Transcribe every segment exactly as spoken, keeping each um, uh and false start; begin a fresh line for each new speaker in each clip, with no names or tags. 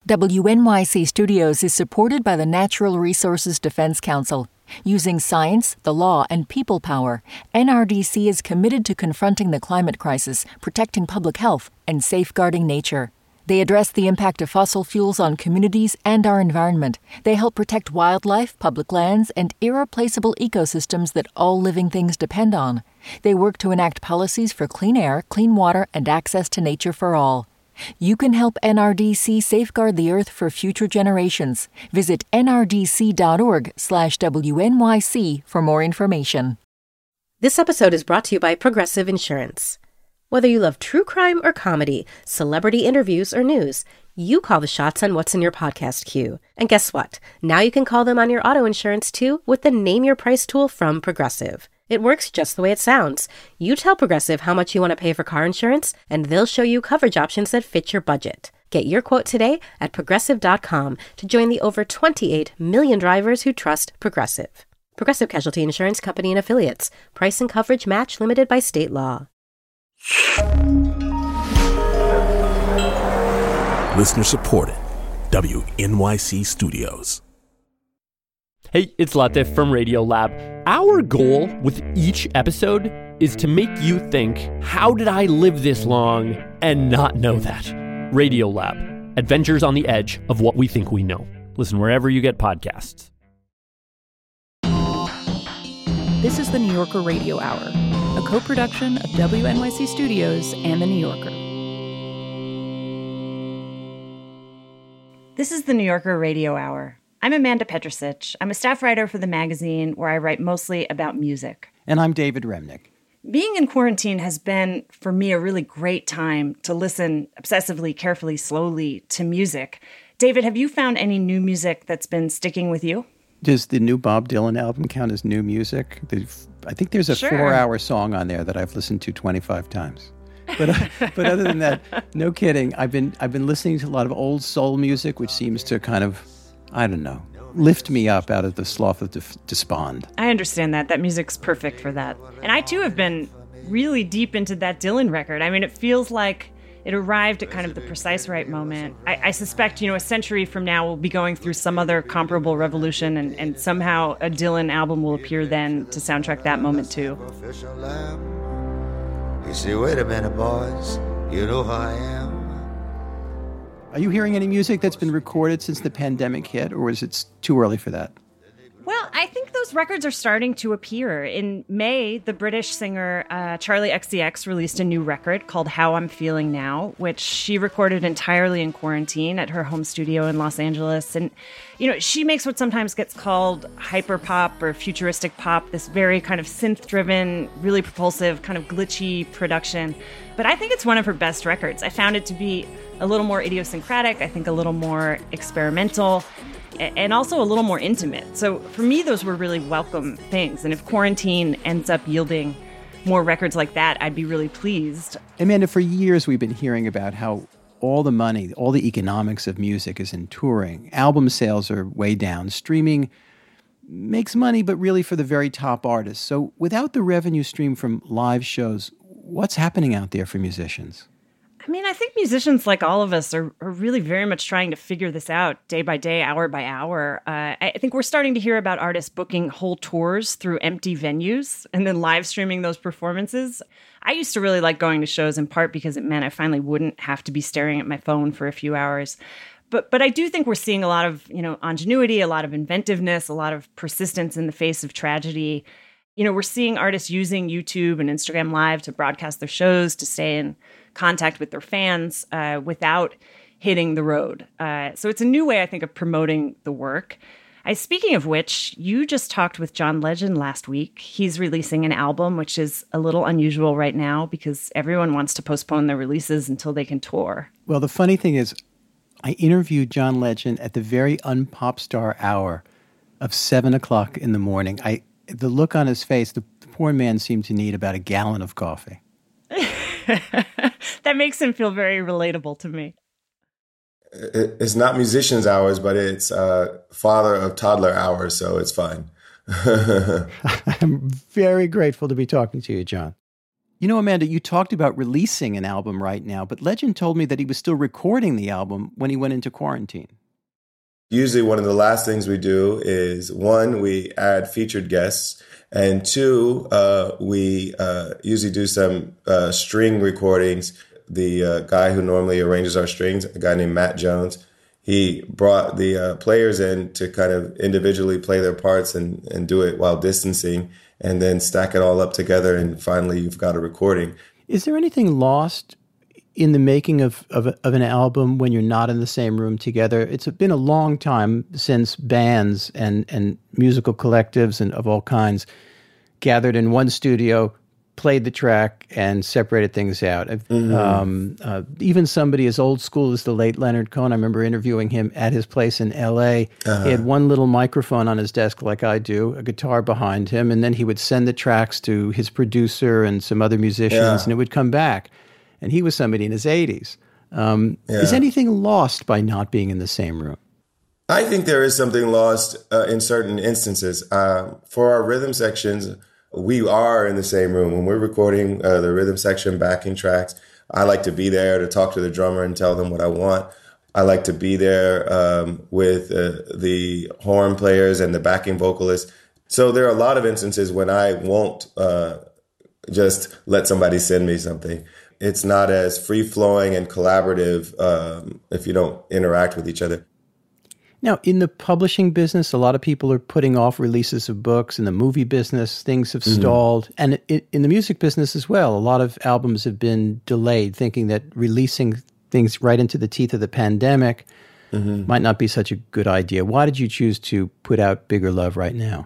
W N Y C Studios is supported by the Natural Resources Defense Council. Using science, the law, and people power, N R D C is committed to confronting the climate crisis, protecting public health, and safeguarding nature. They address the impact of fossil fuels on communities and our environment. They help protect wildlife, public lands, and irreplaceable ecosystems that all living things depend on. They work to enact policies for clean air, clean water, and access to nature for all. You can help N R D C safeguard the Earth for future generations. Visit nrdc.org slash WNYC for more information.
This episode is brought to you by Progressive Insurance. Whether you love true crime or comedy, celebrity interviews or news, you call the shots on what's in your podcast queue. And guess what? Now you can call them on your auto insurance too with the Name Your Price tool from Progressive. It works just the way it sounds. You tell Progressive how much you want to pay for car insurance, and they'll show you coverage options that fit your budget. Get your quote today at progressive dot com to join the over twenty-eight million drivers who trust Progressive. Progressive Casualty Insurance Company and Affiliates. Price and coverage match limited by state law.
Listener supported. W N Y C Studios.
Hey, it's Latif from Radiolab. Our goal with each episode is to make you think, how did I live this long and not know that? Radiolab, adventures on the edge of what we think we know. Listen wherever you get podcasts.
This is the New Yorker Radio Hour, a co-production of W N Y C Studios and the New Yorker.
This is the New Yorker Radio Hour. I'm Amanda Petrusich. I'm a staff writer for the magazine where I write mostly about music.
And I'm David Remnick.
Being in quarantine has been, for me, a really great time to listen obsessively, carefully, slowly to music. David, have you found any new music that's been sticking with you?
Does the new Bob Dylan album count as new music? I think there's a
Sure.
four-hour song on there that I've listened to twenty-five times. But uh, but other than that, no kidding. I've been I've been listening to a lot of old soul music, which seems to kind of, I don't know, lift me up out of the slough of def- despond.
I understand that. That music's perfect for that. And I, too, have been really deep into that Dylan record. I mean, it feels like it arrived at kind of the precise right moment. I, I suspect, you know, a century from now we'll be going through some other comparable revolution, and, and somehow a Dylan album will appear then to soundtrack that moment, too.
You see, wait a minute, boys. You know who I am.
Are you hearing any music that's been recorded since the pandemic hit, or is it too early for that?
Well, I think those records are starting to appear. In May, the British singer uh, Charli X C X released a new record called How I'm Feeling Now, which she recorded entirely in quarantine at her home studio in Los Angeles. And, you know, she makes what sometimes gets called hyperpop or futuristic pop, this very kind of synth-driven, really propulsive, kind of glitchy production. But I think it's one of her best records. I found it to be a little more idiosyncratic, I think a little more experimental, and also a little more intimate. So for me, those were really welcome things. And if quarantine ends up yielding more records like that, I'd be really pleased.
Amanda, for years we've been hearing about how all the money, all the economics of music is in touring. Album sales are way down. Streaming makes money, but really for the very top artists. So without the revenue stream from live shows, what's happening out there for musicians?
I mean, I think musicians, like all of us, are, are really very much trying to figure this out day by day, hour by hour. Uh, I think we're starting to hear about artists booking whole tours through empty venues and then live streaming those performances. I used to really like going to shows in part because it meant I finally wouldn't have to be staring at my phone for a few hours. But but I do think we're seeing a lot of, you know, ingenuity, a lot of inventiveness, a lot of persistence in the face of tragedy. You know, we're seeing artists using YouTube and Instagram Live to broadcast their shows, to stay in contact with their fans uh, without hitting the road. Uh, so it's a new way, I think, of promoting the work. I, speaking of which, you just talked with John Legend last week. He's releasing an album, which is a little unusual right now because everyone wants to postpone their releases until they can tour.
Well, the funny thing is, I interviewed John Legend at the very unpop star hour of seven o'clock in the morning. I the look on his face, the, the poor man seemed to need about a gallon of coffee.
That makes him feel very relatable to me.
It's not musicians hours, but it's uh, father of toddler hours, so it's fine.
I'm very grateful to be talking to you, John. You know, Amanda, you talked about releasing an album right now, but Legend told me that he was still recording the album when he went into quarantine.
Usually one of the last things we do is, one, we add featured guests, and two, uh, we uh, usually do some uh, string recordings. The uh, guy who normally arranges our strings, a guy named Matt Jones, he brought the uh, players in to kind of individually play their parts and, and do it while distancing, and then stack it all up together, and finally you've got a recording.
Is there anything lost in the making of, of, of an album when you're not in the same room together? It's been a long time since bands and, and musical collectives and of all kinds gathered in one studio, played the track, and separated things out. Mm-hmm. Um, uh, even somebody as old school as the late Leonard Cohen, I remember interviewing him at his place in L A. Uh-huh. He had one little microphone on his desk like I do, a guitar behind him, and then he would send the tracks to his producer and some other musicians, yeah. and it would come back. And he was somebody in his eighties. Um, yeah. Is anything lost by not being in the same room?
I think there is something lost uh, in certain instances. Uh, for our rhythm sections, we are in the same room. When we're recording uh, the rhythm section backing tracks, I like to be there to talk to the drummer and tell them what I want. I like to be there um, with uh, the horn players and the backing vocalists. So there are a lot of instances when I won't uh, just let somebody send me something. It's not as free-flowing and collaborative um, if you don't interact with each other.
Now, in the publishing business, a lot of people are putting off releases of books. In the movie business, things have mm-hmm. stalled. And it, in the music business as well, a lot of albums have been delayed, thinking that releasing things right into the teeth of the pandemic mm-hmm. might not be such a good idea. Why did you choose to put out Bigger Love right now?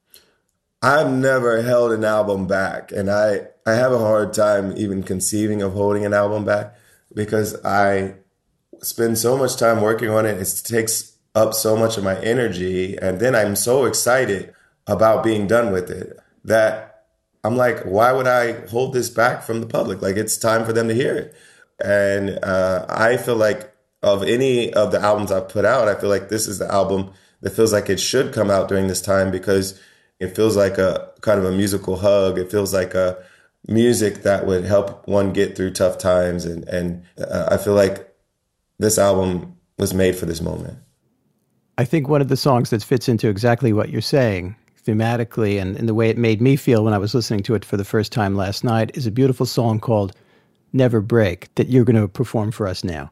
I've never held an album back, and I, I have a hard time even conceiving of holding an album back because I spend so much time working on it. It takes up so much of my energy, and then I'm so excited about being done with it that I'm like, why would I hold this back from the public? Like, it's time for them to hear it. And uh, I feel like of any of the albums I've put out, I feel like this is the album that feels like it should come out during this time because it feels like a kind of a musical hug. It feels like a music that would help one get through tough times. And, and uh, I feel like this album was made for this moment.
I think one of the songs that fits into exactly what you're saying thematically and in the way it made me feel when I was listening to it for the first time last night is a beautiful song called Never Break that you're going to perform for us now.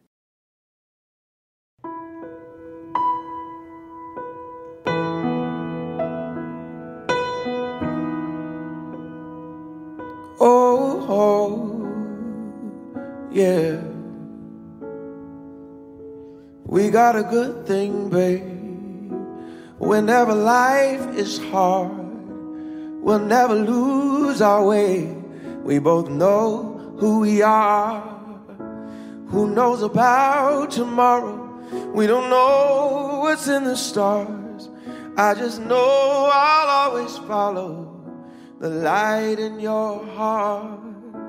Oh, oh, yeah. We got a good thing, babe. Whenever life is hard, we'll never lose our way. We both know who we are. Who knows about tomorrow? We don't know what's in the stars. I just know I'll always follow the light in your heart.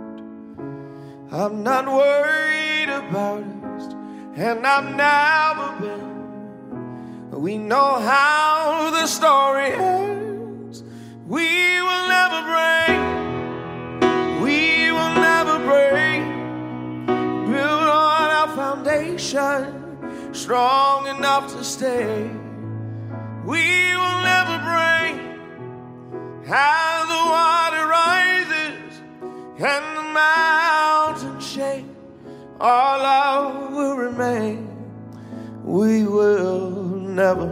I'm not worried about it, and I've never been. We know how the story ends. We will never break. We will never break. Build on our foundation, strong enough to stay. We will never break. As the water rises and the mountains shake, our love will remain. We will never,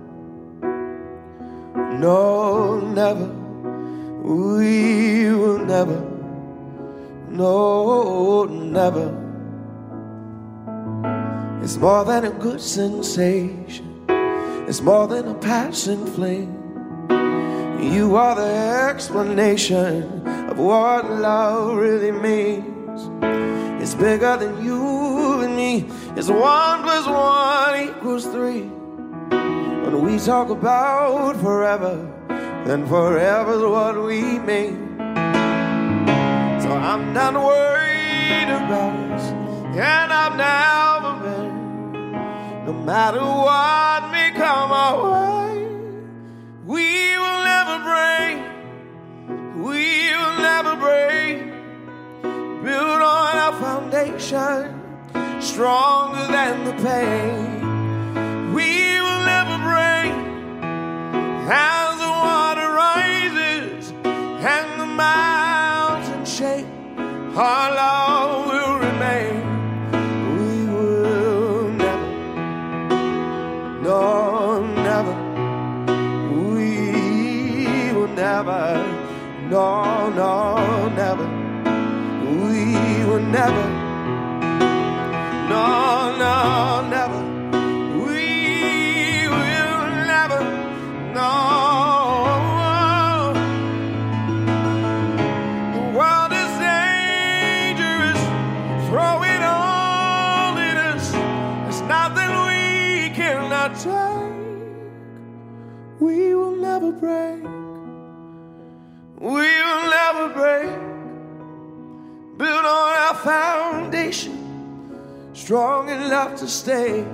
no, never. We will never, no, never. It's more than a good sensation. It's more than a passing fling. You are the explanation of what love really means. It's bigger than you and me. It's one plus one equals three. When we talk about forever, then forever's what we mean. So I'm not worried about us, and I've never been. No matter what may come our way, we will never break. We will never break. foundation, stronger than the pain. We will never break as the water rises and the mountains shake. Our love will remain. We will never, no, never. We will never, no, no, never. We will never, no, no, never. We will never, no. The world is dangerous, throw it all in us. There's nothing we cannot take. We will never break. We will never break. Build on our foundation, strong enough to stay.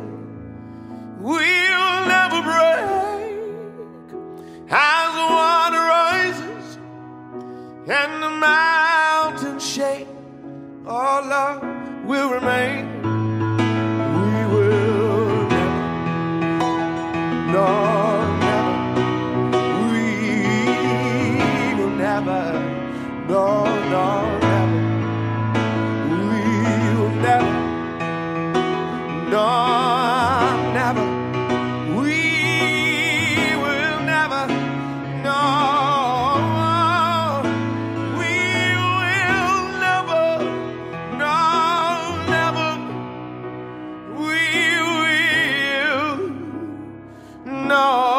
We'll never break as the water rises and the mountains shake. Our love will remain. We will never, no, never. We will never, no, no, never. Never, no, never. We will never, no. We will never, no, never. We will, no.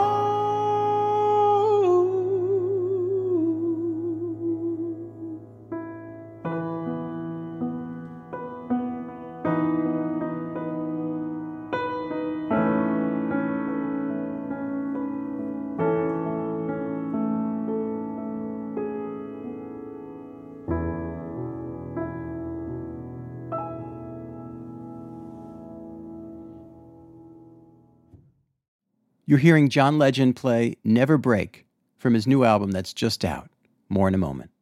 You're hearing John Legend play Never Break from his new album that's just out. More in a moment.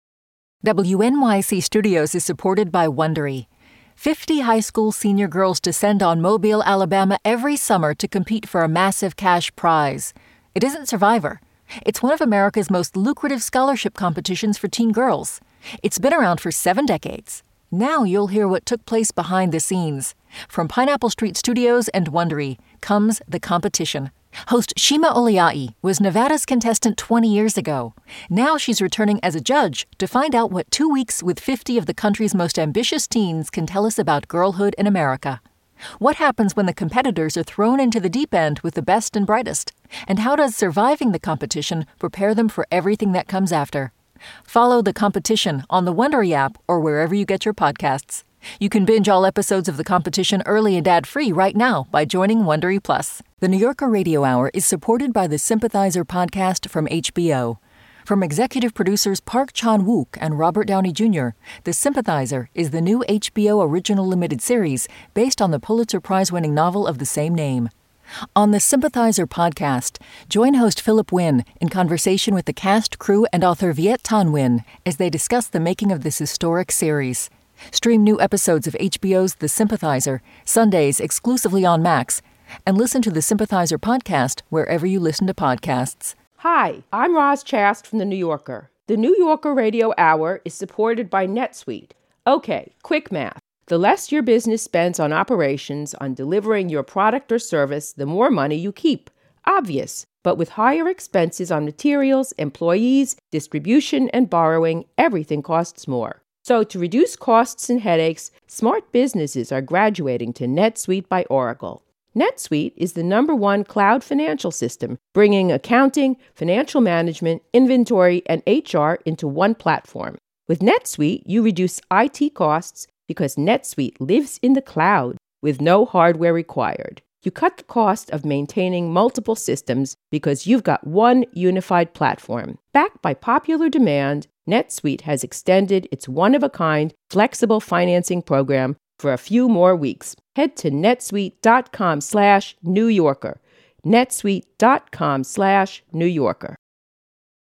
W N Y C Studios is supported by Wondery. Fifty high school senior girls descend on Mobile, Alabama every summer to compete for a massive cash prize. It isn't Survivor. It's one of America's most lucrative scholarship competitions for teen girls. It's been around for seven decades. Now you'll hear what took place behind the scenes. From Pineapple Street Studios and Wondery comes The Competition. Host Shima Oliai was Nevada's contestant twenty years ago. Now she's returning as a judge to find out what two weeks with fifty of the country's most ambitious teens can tell us about girlhood in America. What happens when the competitors are thrown into the deep end with the best and brightest? And how does surviving the competition prepare them for everything that comes after? Follow The Competition on the Wondery app or wherever you get your podcasts. You can binge all episodes of The Competition early and ad-free right now by joining Wondery Plus. The New Yorker Radio Hour is supported by the Sympathizer podcast from H B O. From executive producers Park Chan-wook and Robert Downey Junior, The Sympathizer is the new H B O original limited series based on the Pulitzer Prize-winning novel of the same name. On the Sympathizer podcast, join host Philip Wynn in conversation with the cast, crew, and author Viet Thanh Nguyen as they discuss the making of this historic series. Stream new episodes of H B O's The Sympathizer, Sundays exclusively on Max, and listen to the Sympathizer podcast wherever you listen to podcasts.
Hi, I'm Roz Chast from The New Yorker. The New Yorker Radio Hour is supported by NetSuite. Okay, quick math. The less your business spends on operations, on delivering your product or service, the more money you keep. Obvious. But with higher expenses on materials, employees, distribution, and borrowing, everything costs more. So to reduce costs and headaches, smart businesses are graduating to NetSuite by Oracle. NetSuite is the number one cloud financial system, bringing accounting, financial management, inventory, and H R into one platform. With NetSuite, you reduce I T costs because NetSuite lives in the cloud with no hardware required. You cut the cost of maintaining multiple systems because you've got one unified platform. Backed by popular demand, NetSuite has extended its one-of-a-kind flexible financing program for a few more weeks. Head to netsuite.com slash New Yorker. netsuite.com slash New Yorker.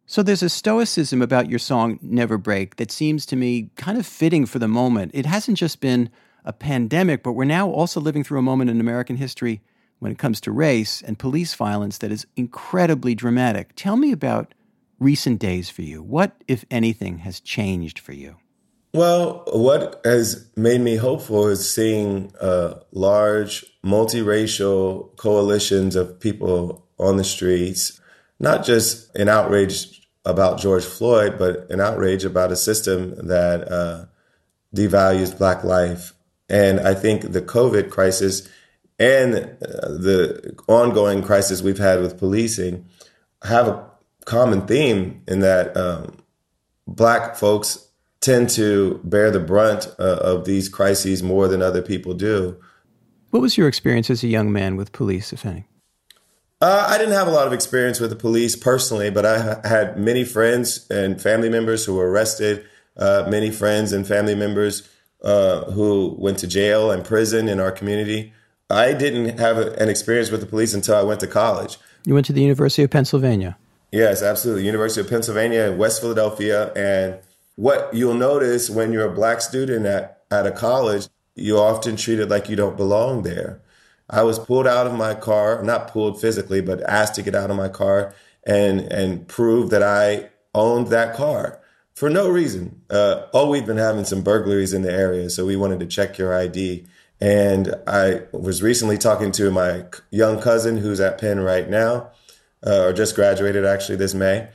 So there's a stoicism about your song Never Break that seems to me kind of fitting for the moment. It hasn't just been a pandemic, but we're now also living through a moment in American history when it comes to race and police violence that is incredibly dramatic. Tell me about recent days for you. What, if anything, has changed for you?
Well, what has made me hopeful is seeing uh, large multiracial coalitions of people on the streets, not just an outrage about George Floyd, but an outrage about a system that uh, devalues Black life. And I think the COVID crisis and uh, the ongoing crisis we've had with policing have a common theme in that um, Black folks tend to bear the brunt uh, of these crises more than other people do.
What was your experience as a young man with police, if any?
Uh, I didn't have a lot of experience with the police personally, but I ha- had many friends and family members who were arrested, uh, many friends and family members uh, who went to jail and prison in our community. I didn't have a, an experience with the police until I went to college.
You went to the University of Pennsylvania? Yes,
absolutely. University of Pennsylvania in West Philadelphia. And what you'll notice when you're a Black student at, at a college, you're often treated like you don't belong there. I was pulled out of my car, not pulled physically, but asked to get out of my car and, and prove that I owned that car for no reason. Uh, oh, we've been having some burglaries in the area, so we wanted to check your I D. And I was recently talking to my young cousin who's at Penn right now, uh, or just graduated actually this May.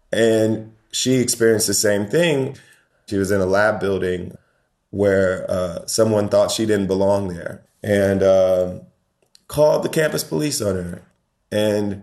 And she experienced the same thing. She was in a lab building where uh, someone thought she didn't belong there and uh, called the campus police on her. And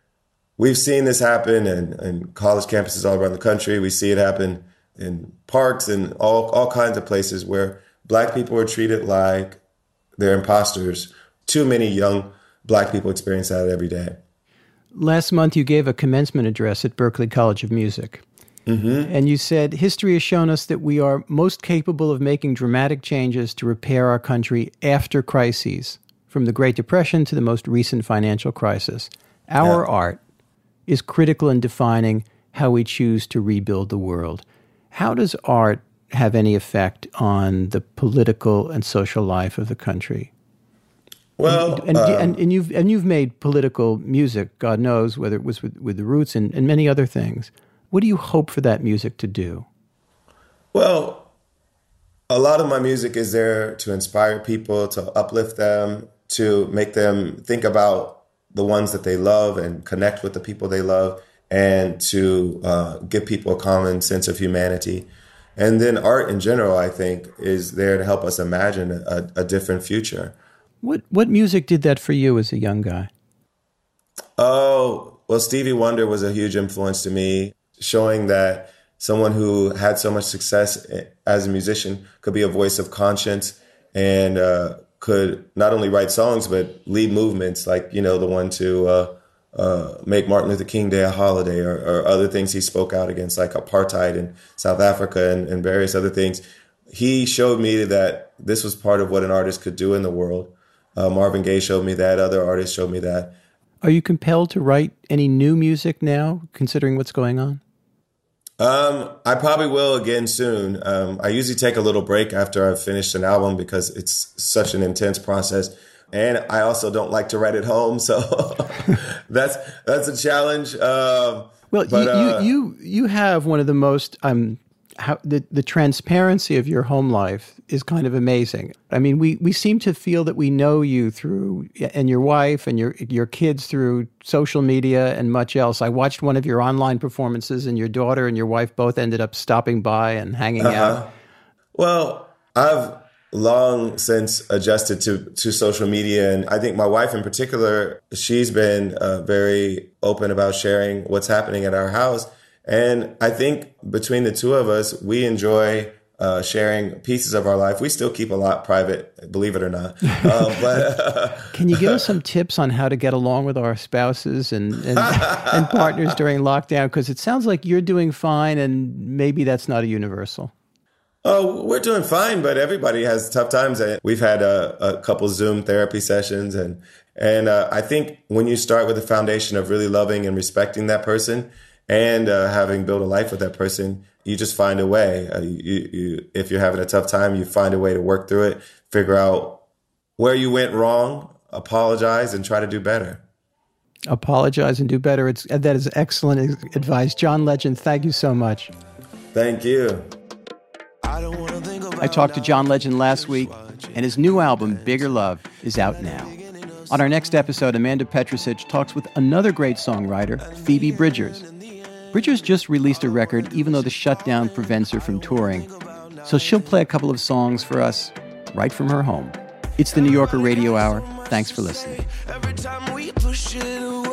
we've seen this happen in, in college campuses all around the country. We see it happen in parks and all, all kinds of places where Black people are treated like they're imposters. Too many young Black people experience that every day.
Last month, you gave a commencement address at Berklee College of Music. Mm-hmm. And you said, history has shown us that we are most capable of making dramatic changes to repair our country after crises, from the Great Depression to the most recent financial crisis. Our yeah. art is critical in defining how we choose to rebuild the world. How does art have any effect on the political and social life of the country?
Well,
and, and,
um,
and, and you've and you've made political music, God knows, whether it was with, with the Roots and, and many other things. What do you hope for that music to do?
Well, a lot of my music is there to inspire people, to uplift them, to make them think about the ones that they love and connect with the people they love, and to uh, give people a common sense of humanity. And then art in general, I think, is there to help us imagine a, a different future.
What what music did that for you as a young guy?
Oh, well, Stevie Wonder was a huge influence to me, showing that someone who had so much success as a musician could be a voice of conscience and uh, could not only write songs, but lead movements like, you know, the one to uh, uh, make Martin Luther King Day a holiday, or, or other things he spoke out against, like apartheid in South Africa and, and various other things. He showed me that this was part of what an artist could do in the world. Uh, Marvin Gaye showed me that. Other artists showed me that.
Are you compelled to write any new music now, considering what's going on?
Um, I probably will again soon. Um, I usually take a little break after I've finished an album because it's such an intense process. And I also don't like to write at home, so that's that's a challenge. Um,
well,
but,
you,
uh,
you you you have one of the most um, how, the the transparency of your home life is kind of amazing. I mean, we we seem to feel that we know you through, and your wife and your your kids through social media and much else. I watched one of your online performances, and your daughter and your wife both ended up stopping by and hanging uh-huh. out.
Well, I've long since adjusted to, to social media. And I think my wife in particular, she's been uh, very open about sharing what's happening at our house. And I think between the two of us, we enjoy uh, sharing pieces of our life. We still keep a lot private, believe it or not. Uh, but uh,
Can you give us some tips on how to get along with our spouses and, and, and partners during lockdown? Because it sounds like you're doing fine, and maybe that's not a universal.
Oh, we're doing fine, but everybody has tough times. We've had a, a couple Zoom therapy sessions, and and uh, I think when you start with a foundation of really loving and respecting that person, And uh, having built a life with that person, you just find a way. Uh, you, you, if you're having a tough time, you find a way to work through it, figure out where you went wrong, apologize, and try to do better.
Apologize and do better. It's, that is excellent advice. John Legend, thank you so much.
Thank you.
I talked to John Legend last week, and his new album, Bigger Love, is out now. On our next episode, Amanda Petrusich talks with another great songwriter, Phoebe Bridgers. Bridgers just released a record, even though the shutdown prevents her from touring. So she'll play a couple of songs for us right from her home. It's the New Yorker Radio Hour. Thanks for listening.
Every time we push it away.